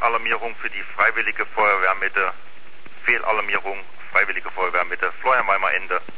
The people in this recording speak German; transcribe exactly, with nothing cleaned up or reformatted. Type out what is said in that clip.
Fehlalarmierung für die Freiwillige Feuerwehr Mitte. Fehlalarmierung, Freiwillige Feuerwehr Mitte. Florian Weimer, Ende.